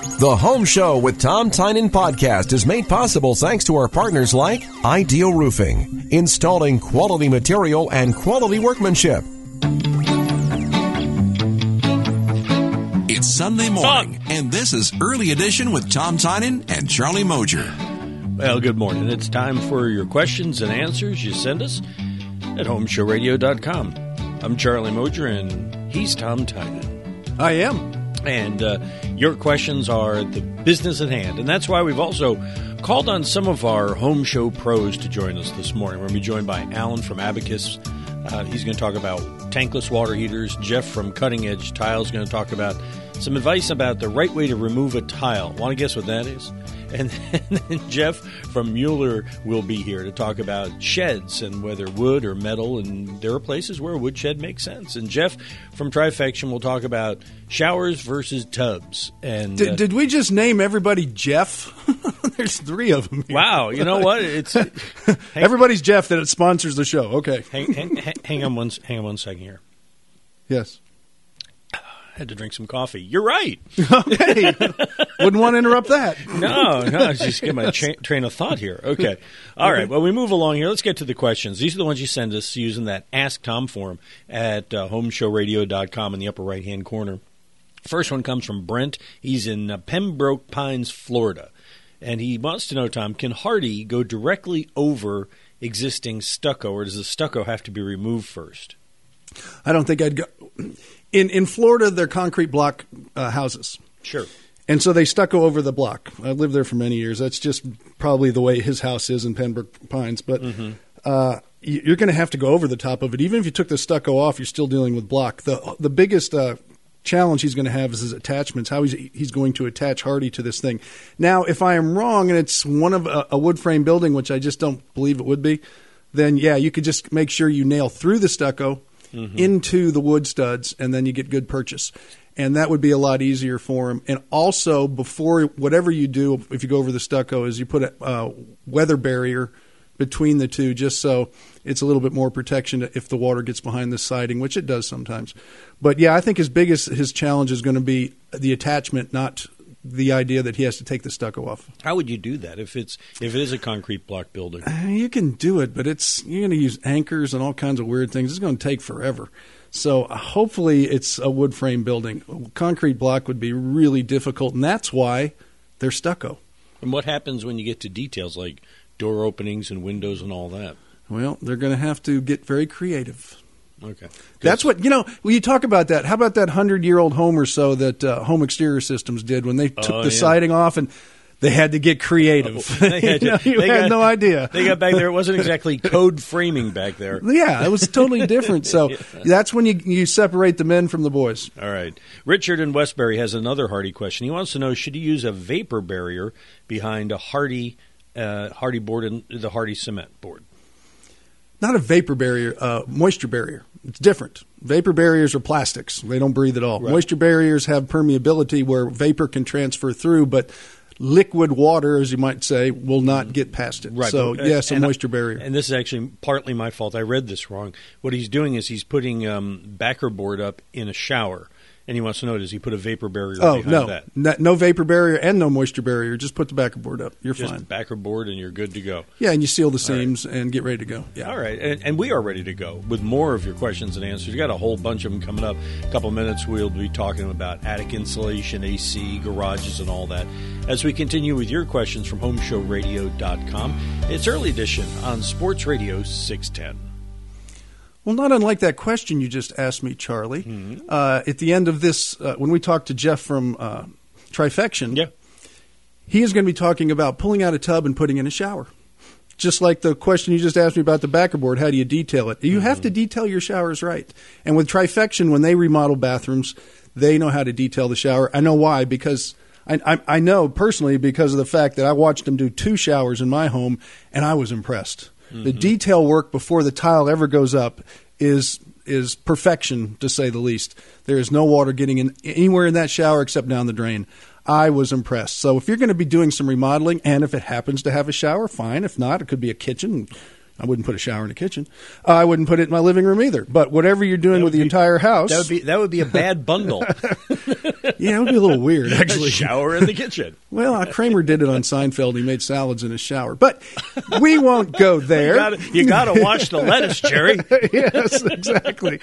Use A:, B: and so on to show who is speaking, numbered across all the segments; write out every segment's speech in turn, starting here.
A: The Home Show with Tom Tynan podcast is made possible thanks to our partners like Ideal Roofing, installing quality material and quality workmanship.
B: It's Sunday morning, and this is Early Edition with Tom Tynan and Charlie Moser.
C: Well, good morning. It's time for your questions and answers you send us at homeshowradio.com. I'm Charlie Moser, and he's Tom Tynan.
D: I am.
C: And your questions are the business at hand. And that's why we've also called on some of our home show pros to join us this morning. We're going to be joined by Alan from Abacus. He's going to talk about tankless water heaters. Jeff from Cutting Edge Tile is going to talk about some advice about the right way to remove a tile. Want to guess what that is? And then Jeff from Mueller will be here to talk about sheds and whether wood or metal, and there are places where a wood shed makes sense. And Jeff from Trifection will talk about showers versus tubs. And
D: did we just name everybody Jeff? There's three of them here.
C: Wow, you know what? It's
D: everybody's Jeff that sponsors the show. Okay,
C: hang on one second here.
D: Yes.
C: Had to drink some coffee. You're right.
D: Okay. Wouldn't want to interrupt that.
C: No, just get my train of thought here. Okay. All right. Well, we move along here. Let's get to the questions. These are the ones you send us using that Ask Tom form at homeshowradio.com in the upper right-hand corner. First one comes from Brent. He's in Pembroke Pines, Florida. And he wants to know, Tom, can Hardie go directly over existing stucco, or does the stucco have to be removed first?
D: I don't think I'd go. In Florida, they're concrete block houses.
C: Sure.
D: And so they stucco over the block. I lived there for many years. That's just probably the way his house is in Pembroke Pines. But you're going to have to go over the top of it. Even if you took the stucco off, you're still dealing with block. The biggest challenge he's going to have is his attachments, how he's going to attach Hardie to this thing. Now, if I am wrong and it's one of a wood frame building, which I just don't believe it would be, then, yeah, you could just make sure you nail through the stucco into the wood studs, and then you get good purchase. And that would be a lot easier for him. And also, before whatever you do, if you go over the stucco, is you put a weather barrier between the two, just so it's a little bit more protection if the water gets behind the siding, which it does sometimes. But, yeah, I think his challenge is going to be the attachment, not the idea that he has to take the stucco off.
C: How would you do that if it is a concrete block building?
D: You can do it, but you're going to use anchors and all kinds of weird things. It's going to take forever. So hopefully it's a wood frame building. A concrete block would be really difficult, and that's why they're stucco.
C: And what happens when you get to details like door openings and windows and all that?
D: Well, they're going to have to get very creative.
C: Okay.
D: That's what, when you talk about that, how about that 100-year-old home or so that Home Exterior Systems did when they took the siding off and they had to get creative? They had no idea.
C: They got back there. It wasn't exactly code framing back there.
D: Yeah, it was totally different. So that's when you separate the men from the boys.
C: All right. Richard in Westbury has another Hardie question. He wants to know, should he use a vapor barrier behind a Hardie board and the Hardie cement board?
D: Not a vapor barrier, moisture barrier. It's different. Vapor barriers are plastics. They don't breathe at all. Right. Moisture barriers have permeability where vapor can transfer through, but liquid water, as you might say, will not get past it.
C: Right.
D: So, yes, a moisture barrier.
C: And this is actually partly my fault. I read this wrong. What he's doing is he's putting backer board up in a shower. And he wants to know, does he put a vapor barrier behind that?
D: No vapor barrier and no moisture barrier. Just put the backer board up. You're fine.
C: Just backer board and you're good to go.
D: Yeah, and you seal the seams and get ready to go. Yeah.
C: All right. And we are ready to go with more of your questions and answers. We've got a whole bunch of them coming up. A couple of minutes, we'll be talking about attic insulation, AC, garages, and all that. As we continue with your questions from homeshowradio.com, it's Early Edition on Sports Radio 610.
D: Well, not unlike that question you just asked me, Charlie. Mm-hmm. At the end of this, when we talk to Jeff from Trifection, he is going to be talking about pulling out a tub and putting in a shower. Just like the question you just asked me about the backer board, how do you detail it? You have to detail your showers right. And with Trifection, when they remodel bathrooms, they know how to detail the shower. I know why, because I know personally because of the fact that I watched them do 2 showers in my home, and I was impressed. The detail work before the tile ever goes up is perfection, to say the least. There is no water getting in anywhere in that shower except down the drain. I was impressed. So if you're going to be doing some remodeling, and if it happens to have a shower, fine. If not, it could be a kitchen. I wouldn't put a shower in a kitchen. I wouldn't put it in my living room either. But whatever you're doing with the entire house,
C: that would be a bad bundle.
D: Yeah, it would be a little weird, actually.
C: A shower in the kitchen.
D: Well, Kramer did it on Seinfeld. He made salads in his shower. But we won't go there.
C: You got to wash the lettuce, Jerry.
D: Yes, exactly.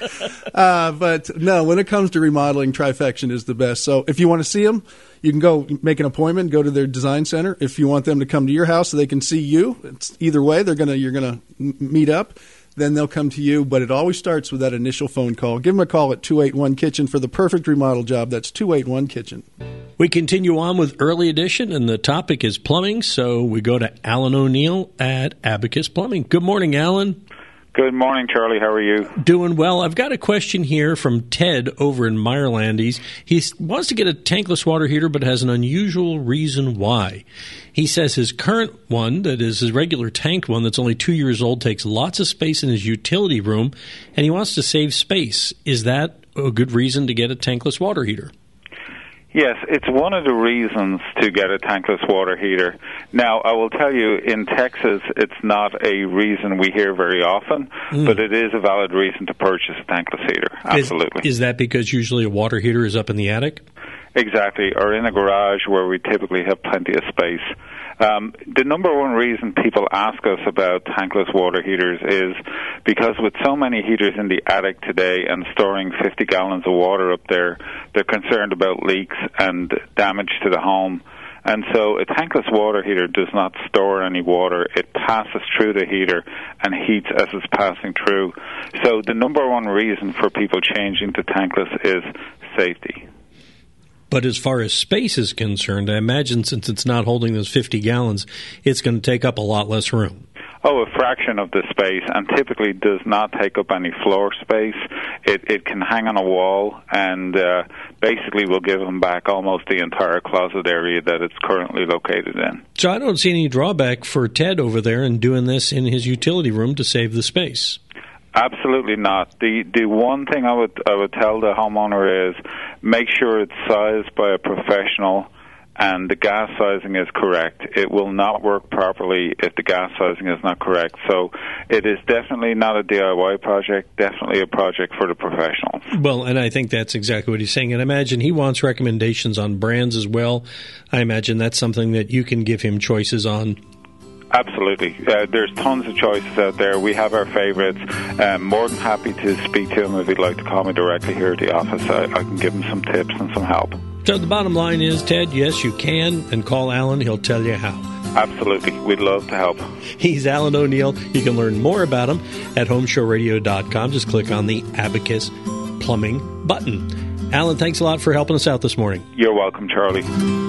D: But no, when it comes to remodeling, Trifection is the best. So if you want to see them, you can go make an appointment, go to their design center. If you want them to come to your house so they can see you, it's either way, you're gonna meet up. Then they'll come to you, but it always starts with that initial phone call. Give them a call at 281-KITCHEN for the perfect remodel job. That's 281-KITCHEN.
C: We continue on with Early Edition, and the topic is plumbing, so we go to Alan O'Neill at Abacus Plumbing. Good morning, Alan.
E: Good morning, Charlie. How are you?
C: Doing well. I've got a question here from Ted over in Meyerland. He wants to get a tankless water heater, but has an unusual reason why. He says his current one, that is his regular tank one that's only 2 years old, takes lots of space in his utility room, and he wants to save space. Is that a good reason to get a tankless water heater?
E: Yes, it's one of the reasons to get a tankless water heater. Now, I will tell you, in Texas, it's not a reason we hear very often, but it is a valid reason to purchase a tankless heater. Absolutely.
C: Is that because usually a water heater is up in the attic?
E: Exactly, or in a garage where we typically have plenty of space. The number one reason people ask us about tankless water heaters is because with so many heaters in the attic today and storing 50 gallons of water up there, they're concerned about leaks and damage to the home. And so a tankless water heater does not store any water. It passes through the heater and heats as it's passing through. So the number one reason for people changing to tankless is safety.
C: But as far as space is concerned, I imagine since it's not holding those 50 gallons, it's going to take up a lot less room.
E: Oh, a fraction of the space, and typically does not take up any floor space. It can hang on a wall, and basically will give them back almost the entire closet area that it's currently located in.
C: So I don't see any drawback for Ted over there in doing this in his utility room to save the space.
E: Absolutely not. The one thing I would tell the homeowner is make sure it's sized by a professional and the gas sizing is correct. It will not work properly if the gas sizing is not correct. So it is definitely not a DIY project, definitely a project for the professionals.
C: Well, and I think that's exactly what he's saying. And I imagine he wants recommendations on brands as well. I imagine that's something that you can give him choices on.
E: Absolutely. There's tons of choices out there. We have our favorites. More than happy to speak to him if he'd like to call me directly here at the office. I can give him some tips and some help.
C: So the bottom line is, Ted, yes, you can, and call Alan. He'll tell you how.
E: Absolutely. We'd love to help.
C: He's Alan O'Neill. You can learn more about him at homeshowradio.com. Just click on the Abacus Plumbing button. Alan, thanks a lot for helping us out this morning.
E: You're welcome, Charlie.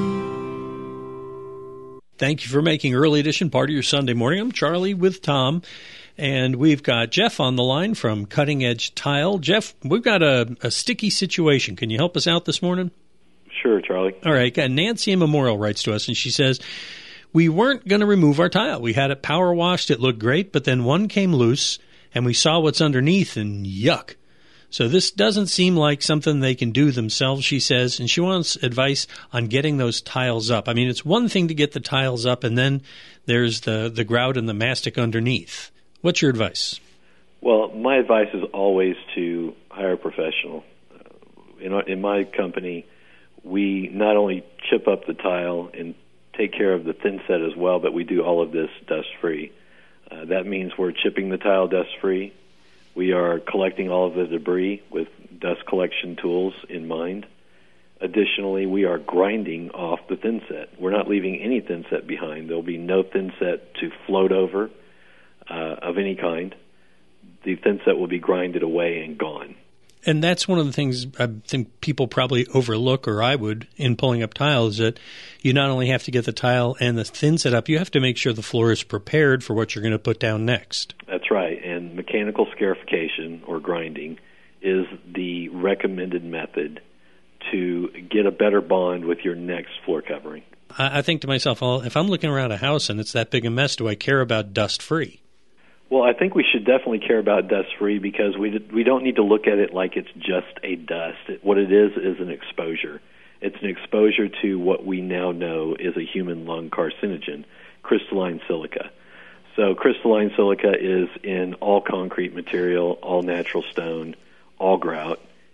C: Thank you for making Early Edition part of your Sunday morning. I'm Charlie with Tom, and we've got Jeff on the line from Cutting Edge Tile. Jeff, we've got a sticky situation. Can you help us out this morning?
F: Sure, Charlie.
C: All right. Nancy in Memorial writes to us, and she says, we weren't going to remove our tile. We had it power washed. It looked great, but then one came loose, and we saw what's underneath, and yuck. So this doesn't seem like something they can do themselves, she says, and she wants advice on getting those tiles up. I mean, it's one thing to get the tiles up, and then there's the grout and the mastic underneath. What's your advice?
F: Well, my advice is always to hire a professional. In my company, we not only chip up the tile and take care of the thin set as well, but we do all of this dust-free. That means we're chipping the tile dust-free. We are collecting all of the debris with dust collection tools in mind. Additionally, we are grinding off the thin set. We're not leaving any thin set behind. There will be no thin set to float over of any kind. The thin set will be grinded away and gone.
C: And that's one of the things I think people probably overlook, or I would, in pulling up tiles, that you not only have to get the tile and the thin set up, you have to make sure the floor is prepared for what you're going to put down next.
F: That's right. And mechanical scarification, or grinding, is the recommended method to get a better bond with your next floor covering.
C: I think to myself, well, if I'm looking around a house and it's that big a mess, do I care about dust-free?
F: Well, I think we should definitely care about dust-free because we don't need to look at it like it's just a dust. What it is an exposure. It's an exposure to what we now know is a human lung carcinogen, crystalline silica. So crystalline silica is in all concrete material, all natural stone, all grout.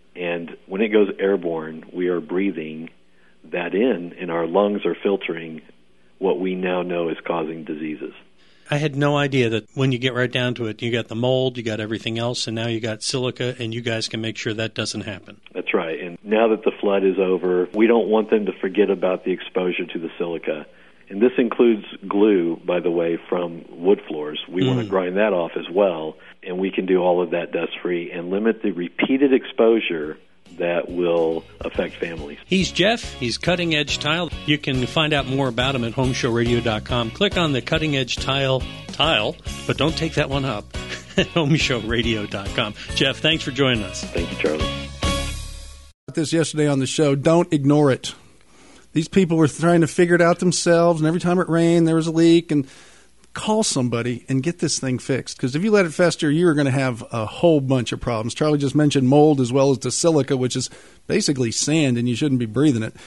F: And when it goes airborne, we are breathing that in, and our lungs are filtering what we now know is causing diseases.
G: I had no idea that when you get right down to it, you got the mold, you got everything else, and now you got silica, and you guys can make sure that doesn't happen.
F: That's right. And now that the flood is over, we don't want them to forget about the exposure to the silica. And this includes glue, by the way, from wood floors. We want to grind that off as well, and we can do all of that dust-free and limit the repeated exposure that will affect families.
G: He's Jeff. He's Cutting Edge Tile. You can find out more about him at homeshowradio.com. Click on the Cutting Edge tile, but don't take that one up at homeshowradio.com. Jeff, thanks for joining us.
F: Thank you, Charlie.
D: This yesterday on the show, don't ignore it. These people were trying to figure it out themselves, and every time it rained, there was a leak, and call somebody and get this thing fixed. Because if you let it fester, you're going to have a whole bunch of problems. Charlie just mentioned mold as well as the silica, which is basically sand, and you shouldn't be breathing it.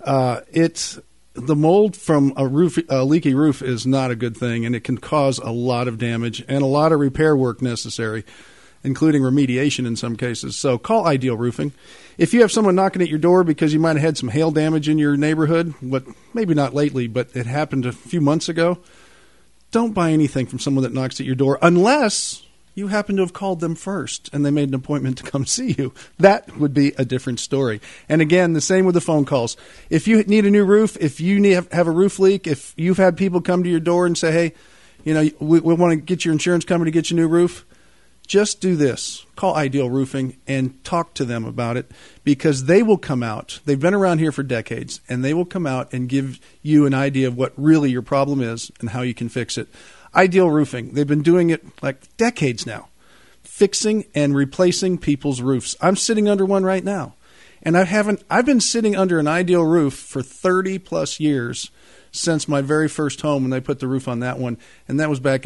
D: The mold from a leaky roof is not a good thing, and it can cause a lot of damage and a lot of repair work necessary, including remediation in some cases. So call Ideal Roofing. If you have someone knocking at your door because you might have had some hail damage in your neighborhood, but maybe not lately, but it happened a few months ago, don't buy anything from someone that knocks at your door unless you happen to have called them first and they made an appointment to come see you. That would be a different story. And again, the same with the phone calls. If you need a new roof, if you have a roof leak, if you've had people come to your door and say, hey, we want to get your insurance company to get you a new roof, just do this. Call Ideal Roofing and talk to them about it, because they will come out. They've been around here for decades, and they will come out and give you an idea of what really your problem is and how you can fix it. Ideal Roofing, they've been doing it like decades now, fixing and replacing people's roofs. I'm sitting under one right now, and I've been sitting under an Ideal roof for 30-plus years since my very first home when they put the roof on that one, and that was back in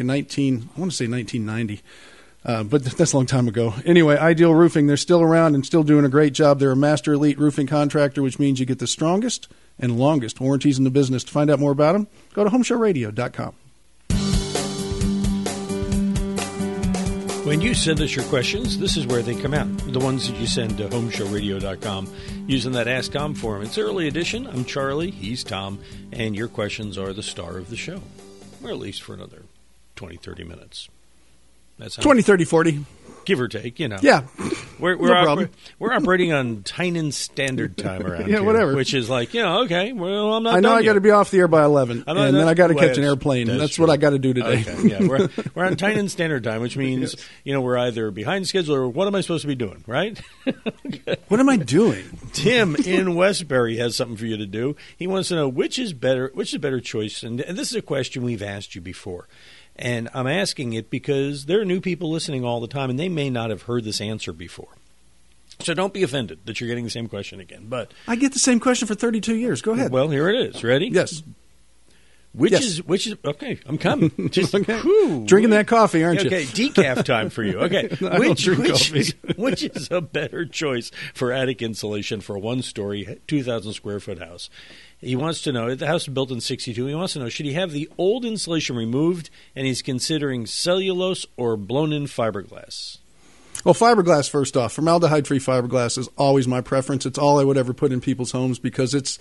D: 1990. But that's a long time ago. Anyway, Ideal Roofing, they're still around and still doing a great job. They're a master elite roofing contractor, which means you get the strongest and longest warranties in the business. To find out more about them, go to homeshowradio.com.
C: When you send us your questions, this is where they come out. The ones that you send to homeshowradio.com using that Ask Tom form. It's early edition. I'm Charlie. He's Tom. And your questions are the star of the show, or at least for another 20, 30 minutes. That's
D: 20, 30, 40.
C: Give or take,
D: Yeah.
C: We're operating on Tynan Standard Time around here.
D: Whatever.
C: Which is like, okay, well, I'm not
D: I know
C: done
D: I got to be off the air by 11, and then I got to catch an airplane. That's
C: true.
D: what I got to do today.
C: Okay, yeah, we're on Tynan Standard Time, which means, we're either behind schedule or what am I supposed to be doing, right?
D: What am I doing?
C: Tim in Westbury has something for you to do. He wants to know which is better choice, and this is a question we've asked you before. And I'm asking it because there are new people listening all the time, and they may not have heard this answer before. So don't be offended that you're getting the same question again. But
D: I get the same question for 32 years. Go ahead.
C: Well, here it is. Ready?
D: Yes.
C: Which is okay? I'm coming. Just
D: okay. Drinking that coffee, aren't you?
C: Okay, decaf time for you. Okay, which is a better choice for attic insulation for a one-story, 2,000 square foot house? He wants to know, the house was built in 1962, he wants to know, should he have the old insulation removed, and he's considering cellulose or blown-in fiberglass?
D: Well, fiberglass, first off. Formaldehyde-free fiberglass is always my preference. It's all I would ever put in people's homes because it's,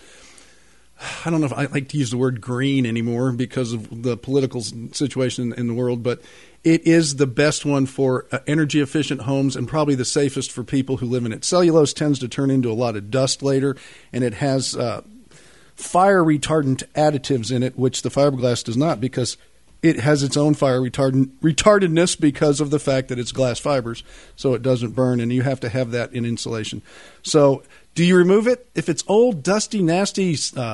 D: I don't know if I like to use the word green anymore because of the political situation in the world, but it is the best one for energy-efficient homes and probably the safest for people who live in it. Cellulose tends to turn into a lot of dust later, and it has fire retardant additives in it, which the fiberglass does not, because it has its own fire retardedness because of the fact that it's glass fibers, so it doesn't burn, and you have to have that in insulation. So do you remove it? If it's old, dusty, nasty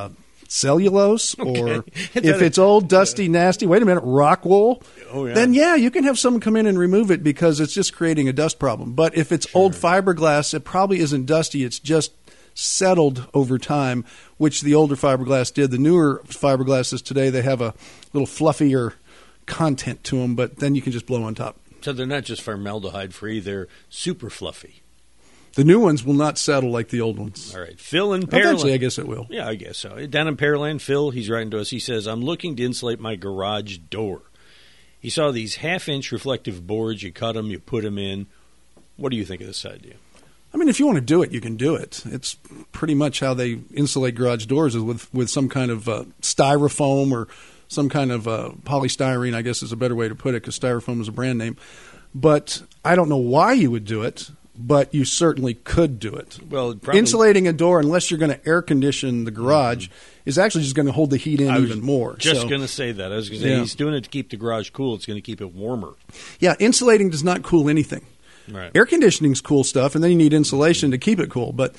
D: cellulose, or if it's old, dusty, nasty, wait a minute, rock wool, then you can have someone come in and remove it because it's just creating a dust problem. But if it's old fiberglass, it probably isn't dusty, it's just settled over time, which the older fiberglass did. The newer fiberglasses today, they have a little fluffier content to them, but then you can just blow on top.
C: So they're not just formaldehyde-free, they're super fluffy.
D: The new ones will not settle like the old ones.
C: All right. Phil in Pearland.
D: Eventually, I guess it will.
C: Yeah, I guess so. Down in Pearland, Phil, he's writing to us. He says, I'm looking to insulate my garage door. He saw these half-inch reflective boards. You cut them, you put them in. What do you think of this idea?
D: I mean, if you want to do it, you can do it. It's pretty much how they insulate garage doors is with some kind of styrofoam or some kind of polystyrene, I guess is a better way to put it, because styrofoam is a brand name. But I don't know why you would do it, but you certainly could do it.
C: Well, probably,
D: insulating a door, unless you're going to air condition the garage, is actually just going to hold the heat in even more.
C: Just going to say that. I was going to say, he's doing it to keep the garage cool. It's going to keep it warmer.
D: Yeah, insulating does not cool anything.
C: Right.
D: Air conditioning's cool stuff, and then you need insulation to keep it cool. But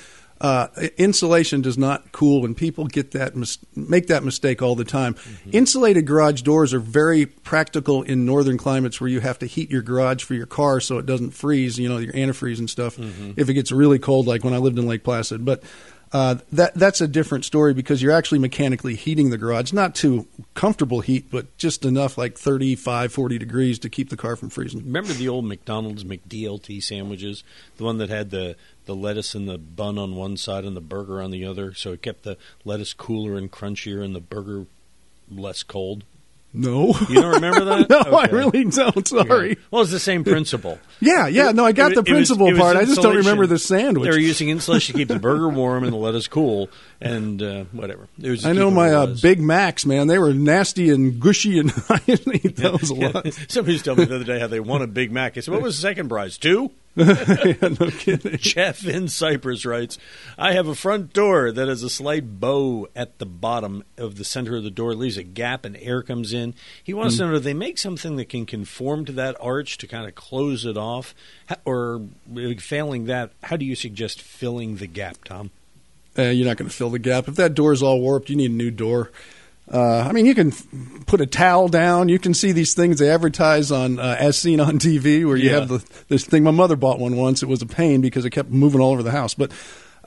D: insulation does not cool, and people make that mistake all the time. Mm-hmm. Insulated garage doors are very practical in northern climates where you have to heat your garage for your car so it doesn't freeze, your antifreeze and stuff, if it gets really cold, like when I lived in Lake Placid. But that's a different story because you're actually mechanically heating the garage, not too comfortable heat, but just enough, like 35, 40 degrees to keep the car from freezing.
C: Remember the old McDonald's McDLT sandwiches? The one that had the lettuce and the bun on one side and the burger on the other, so it kept the lettuce cooler and crunchier and the burger less cold?
D: No.
C: You don't remember that?
D: No,
C: Okay.
D: I really don't. Sorry.
C: Yeah. Well, it's the same principle.
D: Yeah. No, I got the principle part. I just don't remember the sandwich.
C: They were using insulation to keep the burger warm and the lettuce cool and whatever. It was
D: I know my Big Macs, man. They were nasty and gushy, and I didn't eat those a lot.
C: Somebody was telling me the other day how they won a Big Mac. I said, what was the second prize? 2?
D: Yeah, no kidding.
C: Jeff in Cyprus writes, I have a front door that has a slight bow at the bottom of the center of the door. It leaves a gap and air comes in. He wants to know, do they make something that can conform to that arch to kind of close it off? Or failing that, how do you suggest filling the gap, Tom?
D: You're not going to fill the gap. If that door is all warped, you need a new door. I mean, you can put a towel down. You can see these things they advertise on As Seen on TV where you have this thing. My mother bought one once. It was a pain because it kept moving all over the house. But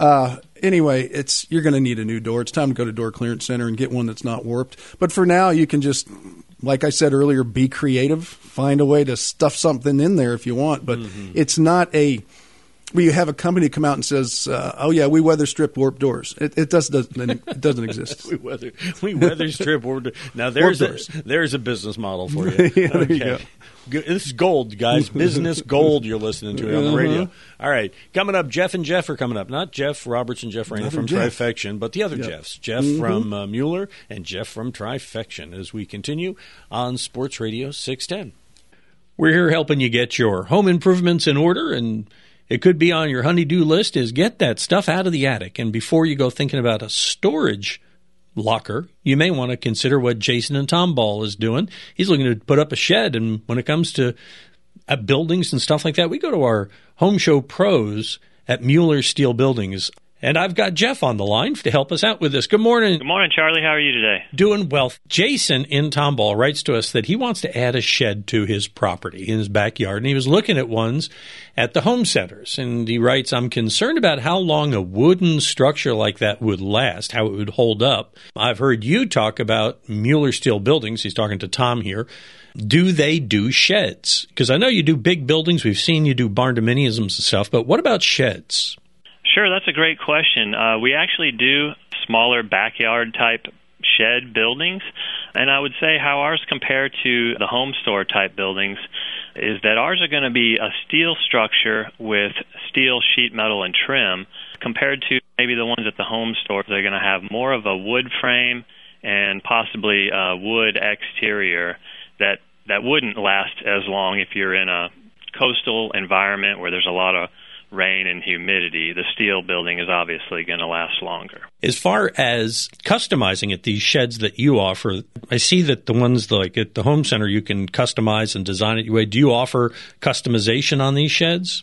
D: anyway, you're going to need a new door. It's time to go to Door Clearance Center and get one that's not warped. But for now, you can just, like I said earlier, be creative. Find a way to stuff something in there if you want. But it's not where you have a company come out and says, "Oh yeah, we weather strip warped doors." It doesn't exist.
C: we weather strip warped. Now there's a business model for you.
D: Yeah, there you go.
C: This is gold, guys. Business gold. You're listening to it on the radio. All right, coming up, Jeff and Jeff are coming up. Not Jeff Roberts and Jeff Rayner from Trifection, but the other Jeffs. Jeff from Mueller and Jeff from Trifection. As we continue on Sports Radio 610, we're here helping you get your home improvements in order, and it could be on your honey-do list is get that stuff out of the attic. And before you go thinking about a storage locker, you may want to consider what Jason and Tom Ball is doing. He's looking to put up a shed. And when it comes to buildings and stuff like that, we go to our home show pros at Mueller Steel Buildings. And I've got Jeff on the line to help us out with this. Good morning.
H: Good morning, Charlie. How are you today?
C: Doing well. Jason in Tomball writes to us that he wants to add a shed to his property in his backyard, and he was looking at ones at the home centers. And he writes, I'm concerned about how long a wooden structure like that would last, how it would hold up. I've heard you talk about Mueller Steel Buildings. He's talking to Tom here. Do they do sheds? Because I know you do big buildings. We've seen you do barn-dominiums and stuff, but what about sheds?
H: Sure, that's a great question. We actually do smaller backyard-type shed buildings, and I would say how ours compare to the home store-type buildings is that ours are going to be a steel structure with steel sheet metal and trim compared to maybe the ones at the home store. They're going to have more of a wood frame and possibly a wood exterior that wouldn't last as long if you're in a coastal environment where there's a lot of rain and humidity. The steel building is obviously going to last longer.
C: As far as customizing it, these sheds that you offer, I see that the ones like at the home center you can customize and design it your way. Do you offer customization on these sheds?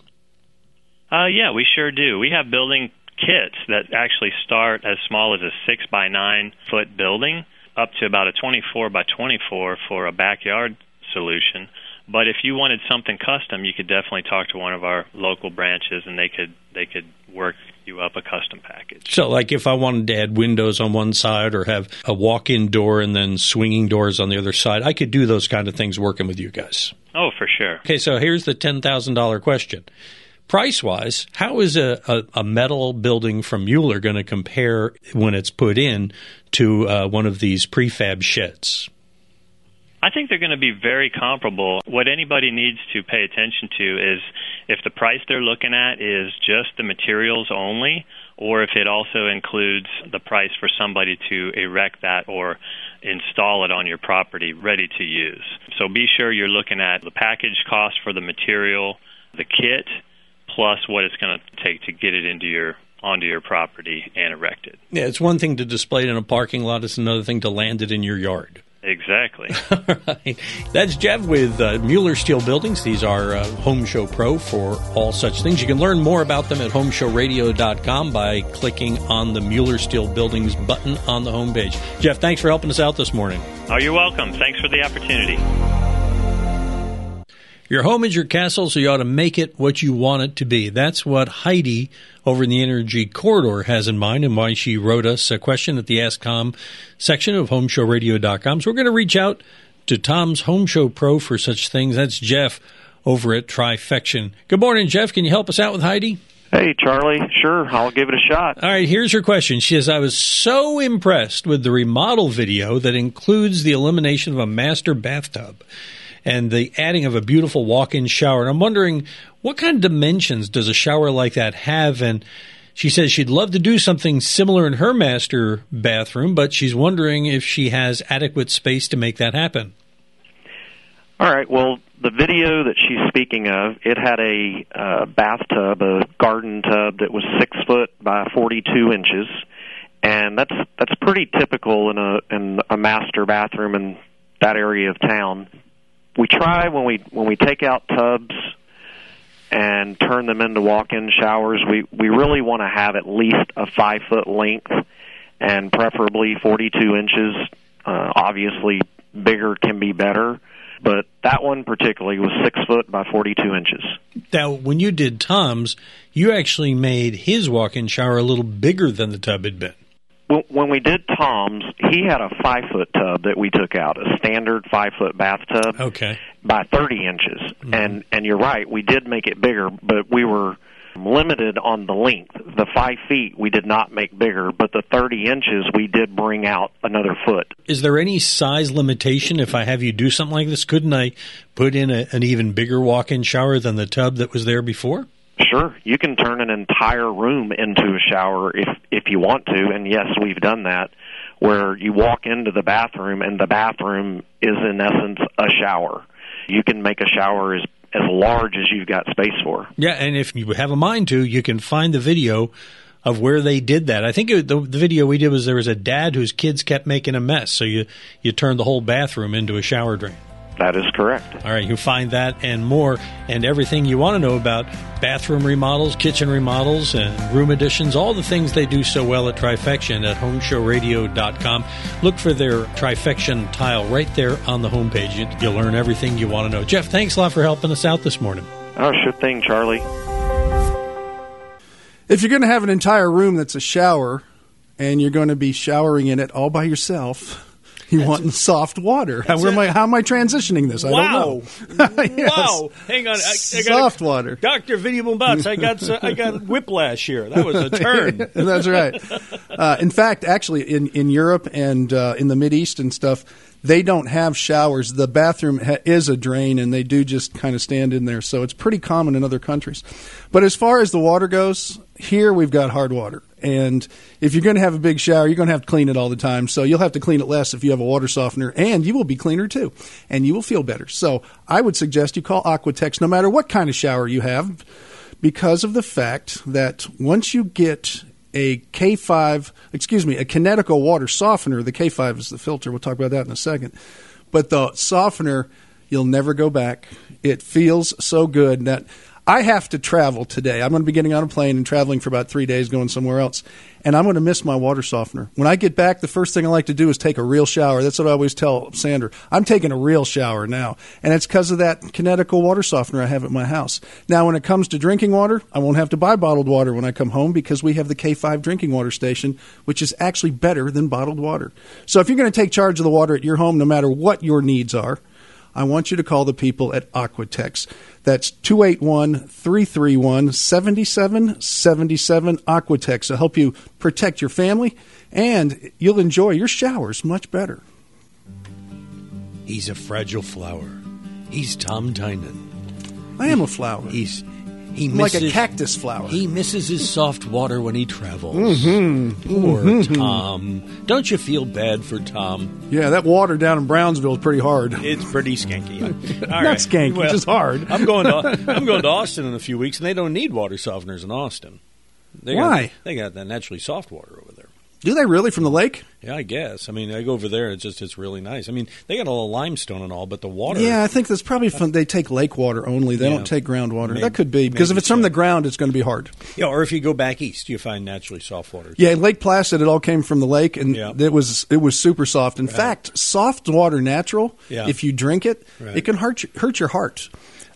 H: Yeah, we sure do. We have building kits that actually start as small as a 6 by 9 foot building up to about a 24 by 24 for a backyard solution. But if you wanted something custom, you could definitely talk to one of our local branches, and they could work you up a custom package.
C: So, like if I wanted to add windows on one side or have a walk-in door and then swinging doors on the other side, I could do those kind of things working with you guys.
H: Oh, for sure.
C: Okay, so here's the $10,000 question. Price-wise, how is a metal building from Mueller going to compare when it's put in to one of these prefab sheds?
H: I think they're going to be very comparable. What anybody needs to pay attention to is if the price they're looking at is just the materials only, or if it also includes the price for somebody to erect that or install it on your property ready to use. So be sure you're looking at the package cost for the material, the kit, plus what it's going to take to get it onto your property and erect it.
C: Yeah, it's one thing to display it in a parking lot. It's another thing to land it in your yard.
H: Exactly.
C: All right. That's Jeff with Mueller Steel Buildings. These are Home Show Pro for all such things. You can learn more about them at homeshowradio.com by clicking on the Mueller Steel Buildings button on the homepage. Jeff, thanks for helping us out this morning.
H: Oh, you're welcome. Thanks for the opportunity.
C: Your home is your castle, so you ought to make it what you want it to be. That's what Heidi over in the Energy Corridor has in mind and why she wrote us a question at the Ask Tom section of homeshowradio.com. So we're going to reach out to Tom's Home Show Pro for such things. That's Jeff over at Trifection. Good morning, Jeff. Can you help us out with Heidi?
I: Hey, Charlie. Sure, I'll give it a shot.
C: All right, here's her question. She says, I was so impressed with the remodel video that includes the elimination of a master bathtub and the adding of a beautiful walk-in shower. And I'm wondering, what kind of dimensions does a shower like that have? And she says she'd love to do something similar in her master bathroom, but she's wondering if she has adequate space to make that happen.
I: All right, well, the video that she's speaking of, it had a bathtub, a garden tub that was 6 foot by 42 inches, and that's pretty typical in a master bathroom in that area of town. We try when we take out tubs and turn them into walk-in showers, we really want to have at least a 5 foot length and preferably 42 inches. Obviously, bigger can be better, but that one particularly was 6 foot by 42 inches.
C: Now, when you did Tom's, you actually made his walk-in shower a little bigger than the tub had been.
I: When we did Tom's, he had a 5 foot tub that we took out, a standard 5 foot bathtub, by 30 inches. Mm-hmm. And you're right, we did make it bigger, but we were limited on the length. The 5 feet we did not make bigger, but the 30 inches we did bring out another foot.
C: Is there any size limitation if I have you do something like this? Couldn't I put in an even bigger walk-in shower than the tub that was there before?
I: Sure, you can turn an entire room into a shower if you want to, and yes, we've done that, where you walk into the bathroom and the bathroom is in essence a shower. You can make a shower as large as you've got space for.
C: Yeah, and if you have a mind to, you can find the video of where they did that. I think the video we did was there was a dad whose kids kept making a mess, so you turned the whole bathroom into a shower drain.
I: That is correct.
C: All right, you'll find that and more and everything you want to know about bathroom remodels, kitchen remodels, and room additions, all the things they do so well at Trifection at homeshowradio.com. Look for their Trifection tile right there on the homepage. You'll learn everything you want to know. Jeff, thanks a lot for helping us out this morning.
I: Oh, sure thing, Charlie.
D: If you're going to have an entire room that's a shower and you're going to be showering in it all by yourself, you want soft water. How am I transitioning this? I don't know.
C: Yes. Wow. Hang on. I
D: soft water.
C: Dr. Vinny Boombatz, I got whiplash here. That was a turn.
D: That's right. In fact, actually, in Europe and in the Mideast and stuff, they don't have showers. The bathroom is a drain, and they do just kind of stand in there. So it's pretty common in other countries. But as far as the water goes, here we've got hard water. And if you're going to have a big shower, you're going to have to clean it all the time. So you'll have to clean it less if you have a water softener, and you will be cleaner too, and you will feel better. So I would suggest you call Aquatex no matter what kind of shower you have, because of the fact that once you get a Kinetico water softener, the K5 is the filter. We'll talk about that in a second. But the softener, you'll never go back. It feels so good that I have to travel today. I'm going to be getting on a plane and traveling for about 3 days going somewhere else, and I'm going to miss my water softener. When I get back, the first thing I like to do is take a real shower. That's what I always tell Sandra. I'm taking a real shower now, and it's because of that Kinetico water softener I have at my house. Now, when it comes to drinking water, I won't have to buy bottled water when I come home because we have the K5 drinking water station, which is actually better than bottled water. So if you're going to take charge of the water at your home, no matter what your needs are, I want you to call the people at Aquatex. That's 281-331-7777 Aquatex. It'll help you protect your family, and you'll enjoy your showers much better.
C: He's a fragile flower. He's Tom Tynan.
D: I am a flower.
C: He's
D: like a cactus flower.
C: He misses his soft water when he travels. Poor Tom. Don't you feel bad for Tom?
D: Yeah, that water down in Brownsville is pretty hard.
C: It's pretty skanky. All
D: Not
C: right.
D: skanky,
C: Well,
D: just hard.
C: I'm going to Austin in a few weeks, and they don't need water softeners in Austin.
D: Why?
C: They got that naturally soft water over there.
D: Do they really, from the lake?
C: Yeah, I guess. I mean, I go over there, it's really nice. I mean, they got all the limestone and all, but the water...
D: Yeah, I think that's probably fun. They take lake water only. They don't take groundwater.
C: Maybe,
D: that could be, because if it's from the ground, it's going to be hard.
C: Yeah, or if you go back east, you find naturally soft water.
D: Yeah, Lake Placid, it all came from the lake, and it was super soft. In fact, soft water natural, if you drink it, it can hurt your heart.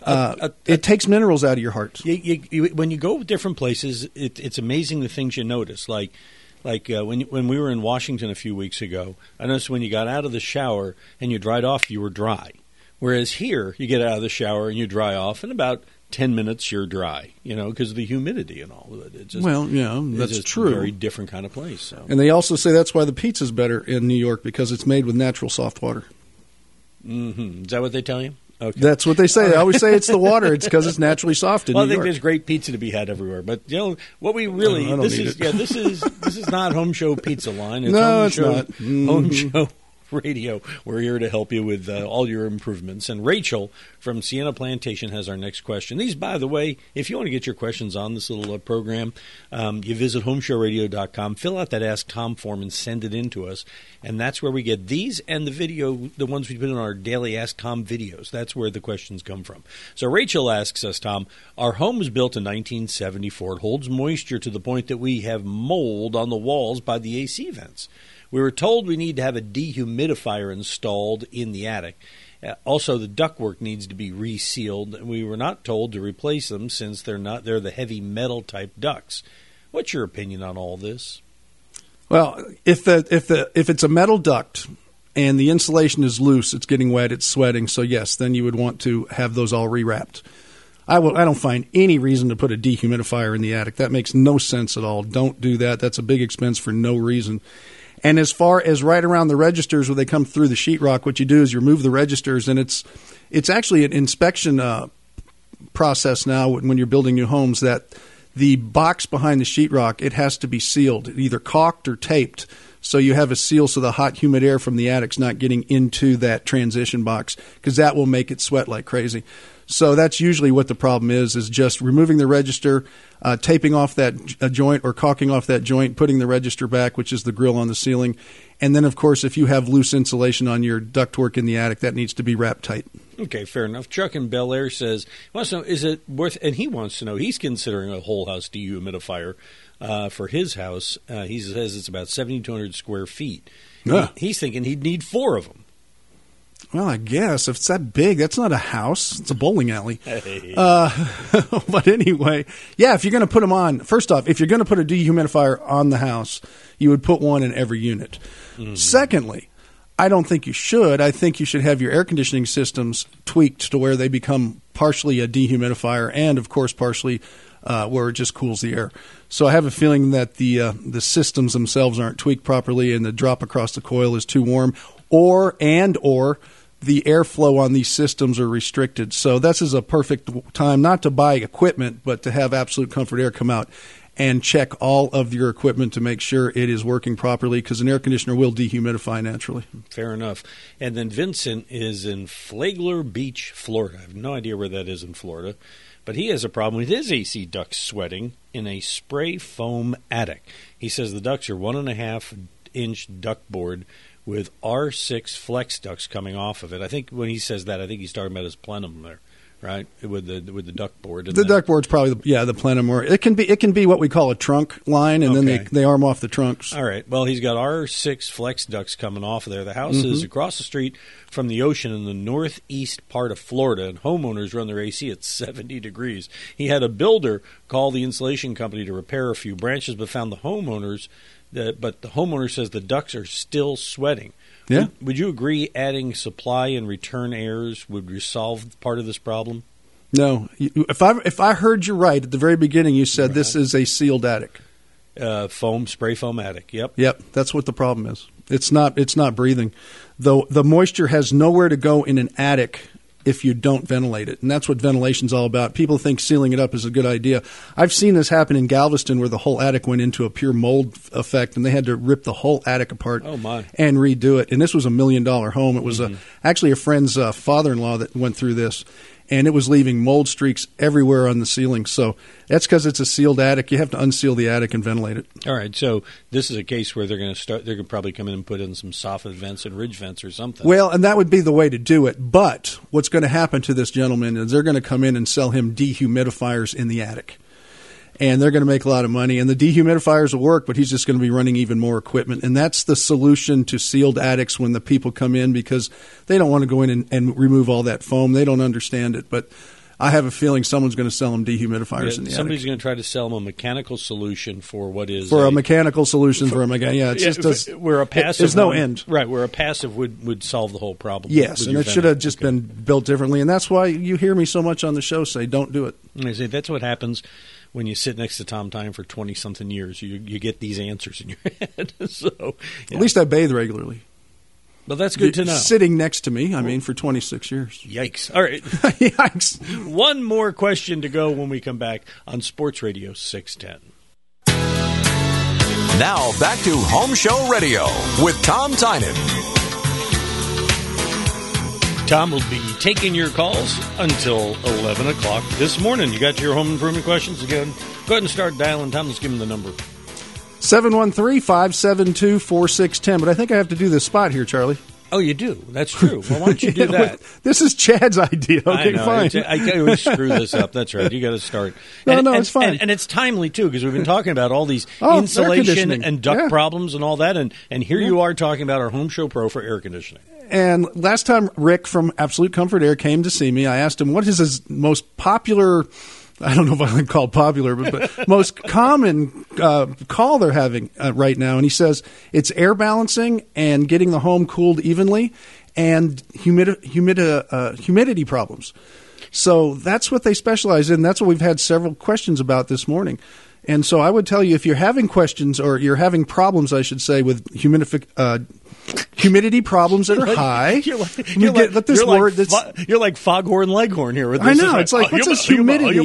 D: It takes minerals out of your heart.
C: When you go different places, it's amazing the things you notice. Like when we were in Washington a few weeks ago, I noticed when you got out of the shower and you dried off, you were dry. Whereas here, you get out of the shower and you dry off, in about 10 minutes you're dry, because of the humidity and all of it. It's just,
D: that's
C: just
D: true.
C: A very different kind of place. So.
D: And they also say that's why the pizza's better in New York, because it's made with natural soft water.
C: Mm-hmm. Is that what they tell you? Okay.
D: That's what they say. They always say it's the water. It's because it's naturally soft in New York.
C: I think there's great pizza to be had everywhere, but what we really this is not Home Show Pizza Line. It's not. Home Show Radio. We're here to help you with all your improvements. And Rachel from Sienna Plantation has our next question. These, by the way, if you want to get your questions on this little program, you visit homeshowradio.com, fill out that Ask Tom form, and send it in to us. And that's where we get these and the video, the ones we put in our daily Ask Tom videos. That's where the questions come from. So Rachel asks us, Tom, our home was built in 1974. It holds moisture to the point that we have mold on the walls by the AC vents. We were told we need to have a dehumidifier installed in the attic. Also, the ductwork needs to be resealed. We were not told to replace them since they're the heavy metal type ducts. What's your opinion on all this?
D: Well, if it's a metal duct and the insulation is loose, it's getting wet, it's sweating, so yes, then you would want to have those all rewrapped. I don't find any reason to put a dehumidifier in the attic. That makes no sense at all. Don't do that. That's a big expense for no reason. And as far as right around the registers where they come through the sheetrock, what you do is you remove the registers, and it's actually an inspection process now when you're building new homes, that the box behind the sheetrock, it has to be sealed, either caulked or taped, so you have a seal so the hot, humid air from the attic's not getting into that transition box, because that will make it sweat like crazy. So that's usually what the problem is just removing the register, taping off that joint or caulking off that joint, putting the register back, which is the grill on the ceiling. And then, of course, if you have loose insulation on your ductwork in the attic, that needs to be wrapped tight. Okay, fair enough. Chuck in Bel Air says, wants to know, is it worth, and he wants to know, he's considering a whole house dehumidifier for his house. He says it's about 7,200 square feet. Yeah. He's thinking he'd need 4 of them. Well, I guess if it's that big, that's not a house; it's a bowling alley. Hey. But anyway, yeah. If you're going to put them on, first off, if you're going to put a dehumidifier on the house, you would put one in every unit. Mm-hmm. Secondly, I don't think you should. I think you should have your air conditioning systems tweaked to where they become partially a dehumidifier, and of course, partially where it just cools the air. So I have a feeling that the systems themselves aren't tweaked properly, and the drop across the coil is too warm, or the airflow on these systems are restricted. So this is a perfect time not to buy equipment, but to have Absolute Comfort Air come out and check all of your equipment to make sure it is working properly, because an air conditioner will dehumidify naturally. Fair enough. And then Vincent is in Flagler Beach, Florida. I have no idea where that is in Florida, but he has a problem with his AC ducts sweating in a spray foam attic. He says the ducts are 1.5-inch duct board with R6 flex ducts coming off of it. I think when he says that, I think he's talking about his plenum there, right? With the duct board. The duct board's probably the plenum, or it can be what we call a trunk line, and then they arm off the trunks. All right. Well, he's got R6 flex ducts coming off of there. The house is across the street from the ocean in the northeast part of Florida, and homeowners run their AC at 70 degrees. He had a builder call the insulation company to repair a few branches, but found the homeowner says the ducts are still sweating. Yeah. Would you agree adding supply and return airs would resolve part of this problem? No. If I heard you right at the very beginning, you said this is a sealed attic. Spray foam attic. Yep. That's what the problem is. It's not breathing. Though the moisture has nowhere to go in an attic if you don't ventilate it. And that's what ventilation's all about. People think sealing it up is a good idea. I've seen this happen in Galveston where the whole attic went into a pure mold effect, and they had to rip the whole attic apart and redo it. And this was $1 million home. It was actually a friend's father-in-law that went through this, and it was leaving mold streaks everywhere on the ceiling. So that's because it's a sealed attic. You have to unseal the attic and ventilate it.
C: All right. So this is a case where they're going to probably come in and put in some soffit vents and ridge vents or something.
D: Well, and that would be the way to do it. But what's going to happen to this gentleman is they're going to come in and sell him dehumidifiers in the attic. And they're going to make a lot of money. And the dehumidifiers will work, but he's just going to be running even more equipment. And that's the solution to sealed attics when the people come in, because they don't want to go in and remove all that foam. They don't understand it. But I have a feeling someone's going to sell them dehumidifiers in the
C: somebody's
D: attic.
C: going to try to sell them a mechanical solution for what is
D: a mechanical solution for a mechanical. Yeah, it's just
C: where a passive.
D: There's no end.
C: Right, where a passive would solve the whole problem.
D: Yes, and it should have just been built differently. And that's why you hear me so much on the show say, don't do it.
C: And I say that's what happens when you sit next to Tom Tynan for 20-something years. You get these answers in your head. So yeah.
D: At least I bathe regularly.
C: Well, that's good to know.
D: Sitting next to me, for 26 years.
C: Yikes. All right.
D: Yikes.
C: One more question to go when we come back on Sports Radio 610.
A: Now, back to Home Show Radio with Tom Tynan.
C: Tom will be taking your calls until 11 o'clock this morning. You got your home improvement questions? Again, go ahead and start dialing. Tom, let's give him the number.
D: 713-572-4610. But I think I have to do this spot here, Charlie.
C: Oh, you do? That's true. Well, why don't you do that?
D: This is Chad's idea. Okay, fine.
C: I always screw this up. That's right. You got to start.
D: It's fine.
C: And it's timely, too, because we've been talking about all these insulation and duct problems and all that. And here you are talking about our Home Show Pro for air conditioning.
D: And last time Rick from Absolute Comfort Air came to see me, I asked him what is his most popular, I don't know if I can call it popular, but most common call they're having right now. And he says it's air balancing and getting the home cooled evenly and humidity problems. So that's what they specialize in. That's what we've had several questions about this morning. And so I would tell you, if you're having questions or you're having problems, I should say, with humidity problems that are high.
C: You're like Foghorn Leghorn here. With this.
D: I know. It's like, what's this humidity?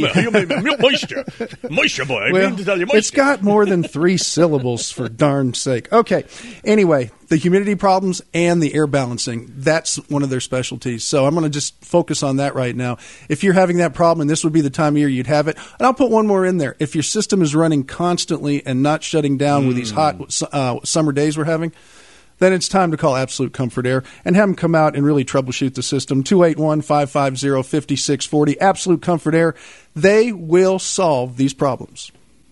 C: Moisture, boy.
D: Well, it's got more than 3 syllables, for darn's sake. Okay. Anyway, the humidity problems and the air balancing, that's one of their specialties. So I'm going to just focus on that right now. If you're having that problem, and this would be the time of year you'd have it, and I'll put one more in there. If your system is running constantly and not shutting down with these hot summer days we're having, then it's time to call Absolute Comfort Air and have them come out and really troubleshoot the system. 281-550-5640. Absolute Comfort Air. They will solve these problems.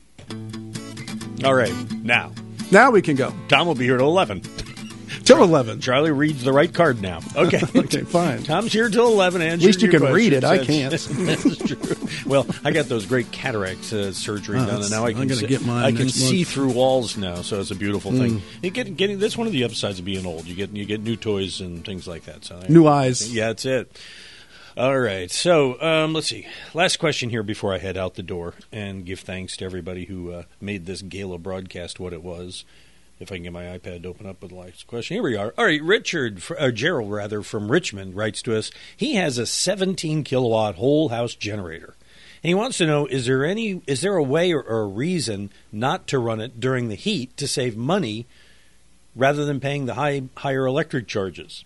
C: All right.
D: Now we can go.
C: Tom will be here till 11.
D: Till 11.
C: Charlie reads the right card now. Okay.
D: Okay, fine.
C: Tom's here till 11.
D: At least you can read it. I can't.
C: That's true. Well, I got those great cataract surgery done, and now I can see through walls now, so it's a beautiful thing. Getting that's one of the upsides of being old. You get new toys and things like that. So
D: new eyes.
C: Yeah, that's it. All right. So let's see. Last question here before I head out the door and give thanks to everybody who made this gala broadcast what it was. If I can get my iPad to open up with the last question. Here we are. All right, Gerald from Richmond writes to us. He has a 17-kilowatt whole house generator. And he wants to know, is there a way or a reason not to run it during the heat to save money rather than paying the higher electric charges?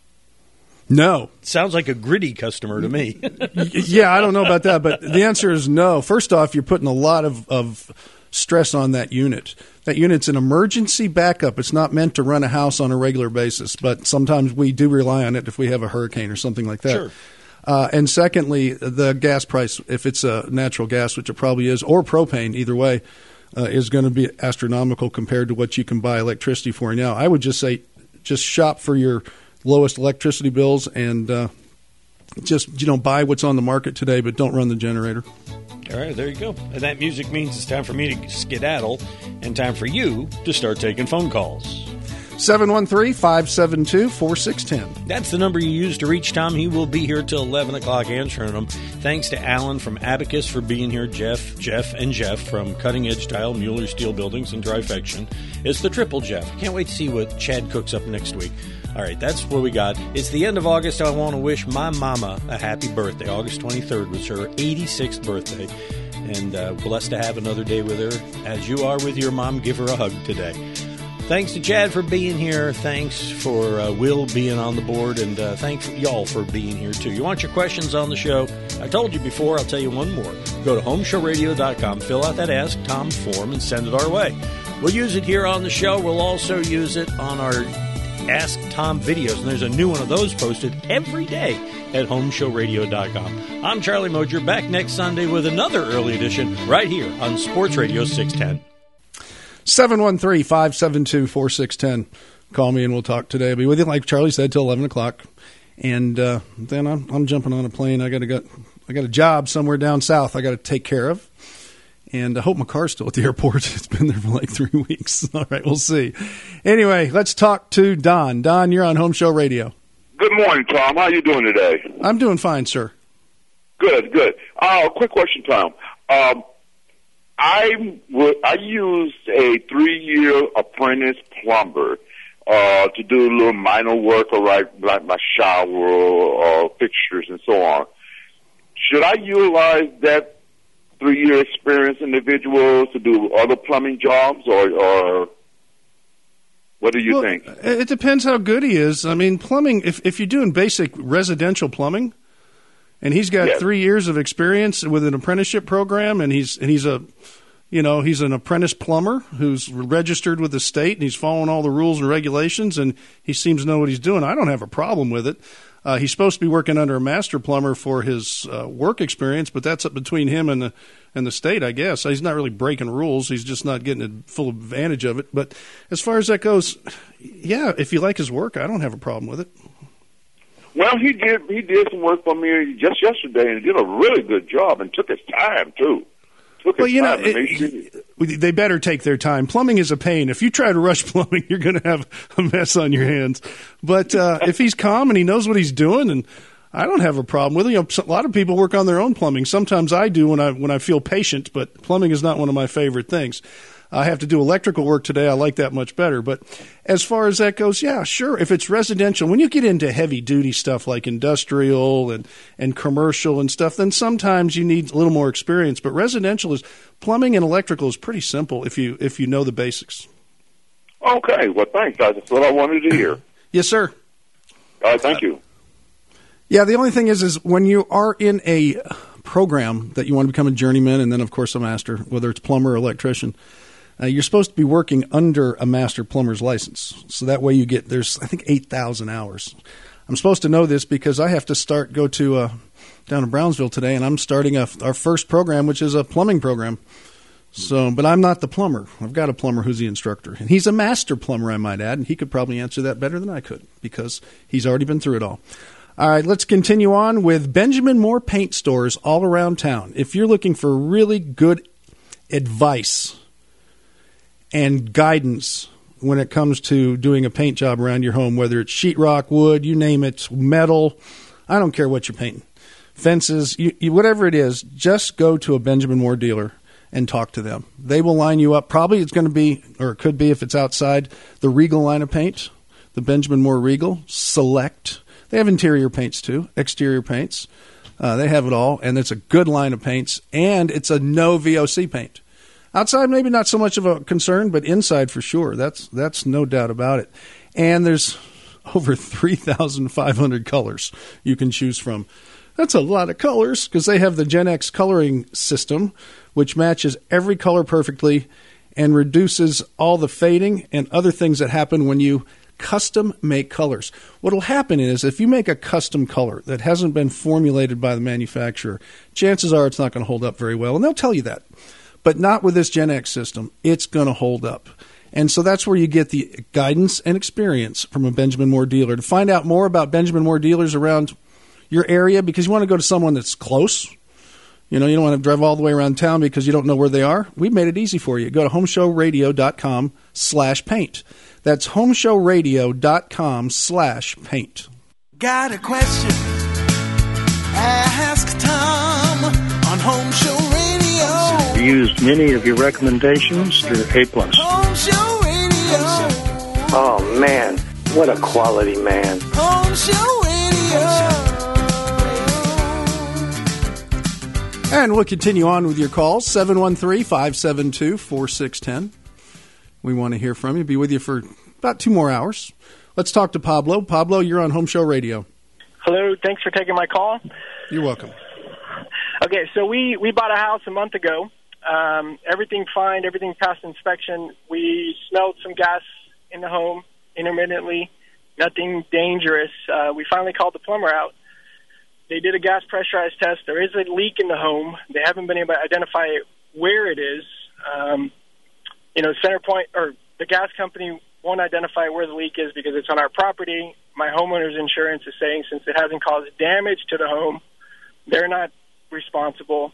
D: No.
C: Sounds like a gritty customer to me.
D: Yeah, I don't know about that, but the answer is no. First off, you're putting a lot of stress on that unit. That unit's an emergency backup. It's not meant to run a house on a regular basis, but sometimes we do rely on it if we have a hurricane or something like that.
C: Sure.
D: And secondly, the gas price, if it's a natural gas, which it probably is, or propane, either way, is going to be astronomical compared to what you can buy electricity for now. I would just say just shop for your lowest electricity bills and buy what's on the market today, but don't run the generator.
C: All right, there you go. And that music means it's time for me to skedaddle and time for you to start taking phone calls.
D: 713-572-4610.
C: That's the number you use to reach Tom. He will be here till 11 o'clock answering them. Thanks to Alan from Abacus for being here, Jeff from Cutting Edge Tile, Mueller Steel Buildings, and Trifection. It's the Triple Jeff. Can't wait to see what Chad cooks up next week. All right, that's what we got. It's the end of August. I want to wish my mama a happy birthday. August 23rd was her 86th birthday. And blessed to have another day with her. As you are with your mom, give her a hug today. Thanks to Chad for being here. Thanks for Will being on the board. And thanks y'all for being here, too. You want your questions on the show? I told you before. I'll tell you one more. Go to homeshowradio.com, fill out that Ask Tom form, and send it our way. We'll use it here on the show. We'll also use it on our Ask Tom videos, and there's a new one of those posted every day at homeshowradio.com. I'm Charlie Moser, back next Sunday with another early edition right here on Sports Radio 610.
D: 713-572-4610. Call me and we'll talk today. I'll be with you, like Charlie said, till 11 o'clock. And then I'm jumping on a plane. I got a job somewhere down south I got to take care of. And I hope my car's still at the airport. It's been there for like 3 weeks. All right, we'll see. Anyway, let's talk to Don. Don, you're on Home Show Radio.
J: Good morning, Tom. How you doing today?
D: I'm doing fine, sir.
J: Good. Quick question, Tom. I used a 3-year apprentice plumber to do a little minor work, like my shower or fixtures and so on. Should I utilize that 3-year experience individuals to do other plumbing jobs, or what do you think?
D: It depends how good he is. I mean, plumbing, if you're doing basic residential plumbing, and he's got 3 years of experience with an apprenticeship program, and he's an apprentice plumber who's registered with the state, and he's following all the rules and regulations, and he seems to know what he's doing. I don't have a problem with it. He's supposed to be working under a master plumber for his work experience, but that's up between him and the state, I guess. He's not really breaking rules. He's just not getting a full advantage of it. But as far as that goes, yeah, if you like his work, I don't have a problem with it.
J: Well, he did some work for me just yesterday, and he did a really good job and took his time, too. They
D: better take their time. Plumbing is a pain. If you try to rush plumbing, you're going to have a mess on your hands. But if he's calm and he knows what he's doing, and I don't have a problem with it. A lot of people work on their own plumbing. Sometimes I do when I feel patient, but plumbing is not one of my favorite things. I have to do electrical work today. I like that much better. But as far as that goes, yeah, sure. If it's residential, when you get into heavy-duty stuff like industrial and commercial and stuff, then sometimes you need a little more experience. But residential plumbing and electrical is pretty simple if you know the basics.
J: Okay. Well, thanks. That's what I wanted to hear.
D: Yes, sir.
J: All right. Thank you.
D: Yeah, the only thing is when you are in a program that you want to become a journeyman and then, of course, a master, whether it's plumber or electrician, you're supposed to be working under a master plumber's license. So that way there's, I think, 8,000 hours. I'm supposed to know this because I have to go to down in Brownsville today, and I'm starting our first program, which is a plumbing program. So, but I'm not the plumber. I've got a plumber who's the instructor. And he's a master plumber, I might add, and he could probably answer that better than I could because he's already been through it all. All right, let's continue on with Benjamin Moore paint stores all around town. If you're looking for really good advice and guidance when it comes to doing a paint job around your home, whether it's sheetrock, wood, you name it, metal, I don't care what you're painting, fences, whatever it is, just go to a Benjamin Moore dealer and talk to them. They will line you up. Probably it's going to be, or it could be if it's outside, the Regal line of paint, the Benjamin Moore Regal, Select. They have interior paints too, exterior paints. They have it all, and it's a good line of paints, and it's a no VOC paint. Outside, maybe not so much of a concern, but inside for sure. That's no doubt about it. And there's over 3,500 colors you can choose from. That's a lot of colors because they have the Gen X coloring system, which matches every color perfectly and reduces all the fading and other things that happen when you custom make colors. What will happen is if you make a custom color that hasn't been formulated by the manufacturer, chances are it's not going to hold up very well, and they'll tell you that. But not with this Gen X system. It's going to hold up. And so that's where you get the guidance and experience from a Benjamin Moore dealer. To find out more about Benjamin Moore dealers around your area, because you want to go to someone that's close. You don't want to drive all the way around town because you don't know where they are. We've made it easy for you. Go to homeshowradio.com/paint. That's homeshowradio.com/paint.
K: Got a question? Ask Tom on Home Show Radio.
L: Used many of your recommendations. They're A+.
K: Home Show Radio.
M: Oh, man.
L: What a quality man.
K: Home Show Radio.
D: And we'll continue on with your calls, 713-572-4610. We want to hear from you. Be with you for about 2 more hours. Let's talk to Pablo. Pablo, you're on Home Show Radio.
M: Hello, thanks for taking my call.
D: You're welcome.
M: Okay, so we bought a house a month ago. Everything fine, everything passed inspection. We smelled some gas in the home intermittently, nothing dangerous. We finally called the plumber out. They did a gas pressurized test. There is a leak in the home. They haven't been able to identify where it is. CenterPoint or the gas company won't identify where the leak is because it's on our property. My homeowner's insurance is saying since it hasn't caused damage to the home, they're not responsible.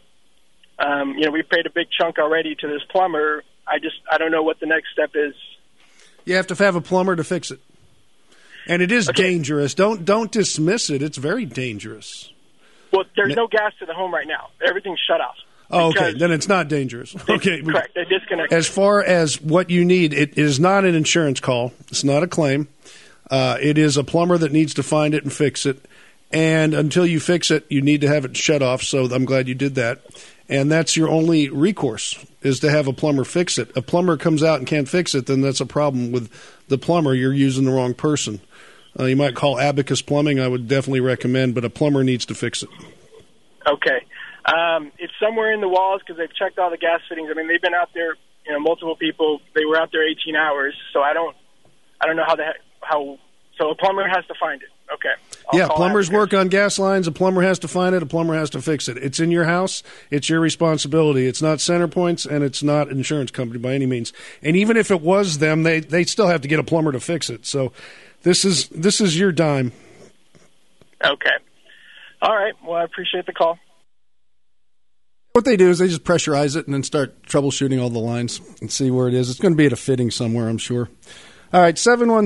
M: We paid a big chunk already to this plumber. I don't know what the next step is.
D: You have to have a plumber to fix it. And it is dangerous. Don't dismiss it. It's very dangerous.
M: Well, there's no gas to the home right now. Everything's shut off.
D: Oh, okay. Then it's not dangerous. Okay.
M: Correct. They disconnected.
D: As far as what you need, it is not an insurance call. It's not a claim. It is a plumber that needs to find it and fix it. And until you fix it, you need to have it shut off. So I'm glad you did that. And that's your only recourse, is to have a plumber fix it. A plumber comes out and can't fix it, then that's a problem with the plumber. You're using the wrong person. You might call Abacus Plumbing. I would definitely recommend, but a plumber needs to fix it.
M: Okay. It's somewhere in the walls because they've checked all the gas fittings. I mean, they've been out there, multiple people. They were out there 18 hours, so I don't know how. So a plumber has to find it. Okay.
D: Plumbers work on gas lines. A plumber has to find it. A plumber has to fix it. It's in your house. It's your responsibility. It's not CenterPoint's, and it's not an insurance company by any means. And even if it was them, they still have to get a plumber to fix it. So this is your dime.
M: Okay. All right. Well, I appreciate the call.
D: What they do is they just pressurize it and then start troubleshooting all the lines and see where it is. It's going to be at a fitting somewhere, I'm sure. All right,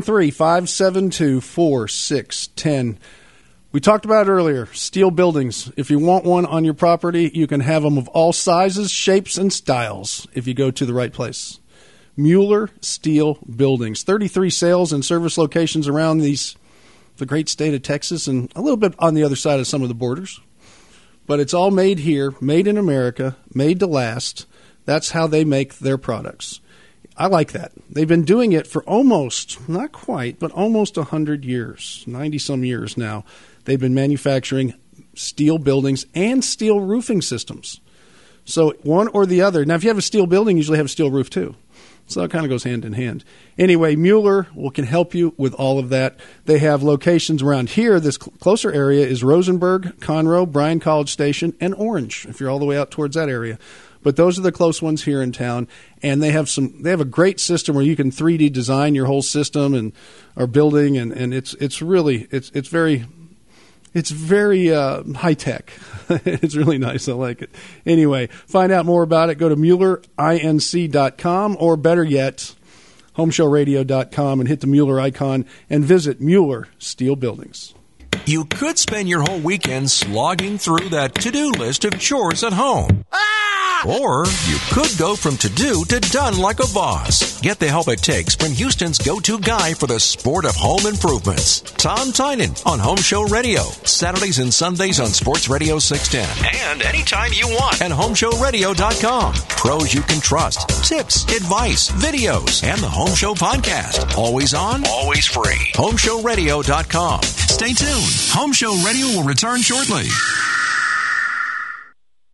D: 713-572-4610. We talked about it earlier, steel buildings. If you want one on your property, you can have them of all sizes, shapes, and styles if you go to the right place. Mueller Steel Buildings. 33 sales and service locations around the great state of Texas and a little bit on the other side of some of the borders. But it's all made here, made in America, made to last. That's how they make their products. I like that. They've been doing it for almost, not quite, but almost 100 years, 90-some years now. They've been manufacturing steel buildings and steel roofing systems. So one or the other. Now, if you have a steel building, you usually have a steel roof too. So it kind of goes hand in hand. Anyway, Mueller can help you with all of that. They have locations around here. This closer area is Rosenberg, Conroe, Bryan College Station, and Orange, if you're all the way out towards that area. But those are the close ones here in town, and they have a great system where you can 3D design your whole system and or building, and it's very high tech. It's really nice. I like it. Anyway, find out more about it. Go to MuellerINC.com, or better yet, HomeshowRadio.com, and hit the Mueller icon and visit Mueller Steel Buildings.
B: You could spend your whole weekend slogging through that to-do list of chores at home. Or you could go from to-do to done like a boss. Get the help it takes from Houston's go-to guy for the sport of home improvements, Tom Tynan, on Home Show Radio. Saturdays and Sundays on Sports Radio 610. And anytime you want at HomeshowRadio.com. Pros you can trust, tips, advice, videos, and the Home Show podcast. Always on, always free. HomeshowRadio.com. Stay tuned. Home Show Radio will return shortly.